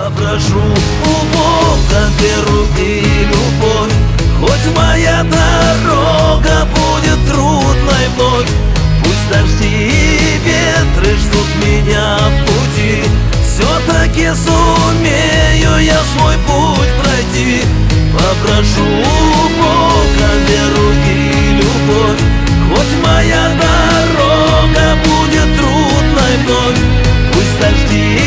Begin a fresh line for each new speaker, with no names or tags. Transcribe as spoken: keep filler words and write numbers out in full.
Попрошу у Бога веру и любовь, хоть моя дорога будет трудной вновь. Пусть дожди и ветры ждут меня в пути, все-таки сумею я свой путь пройти. Попрошу у Бога веру и любовь, хоть моя дорога будет трудной вновь. Пусть дожди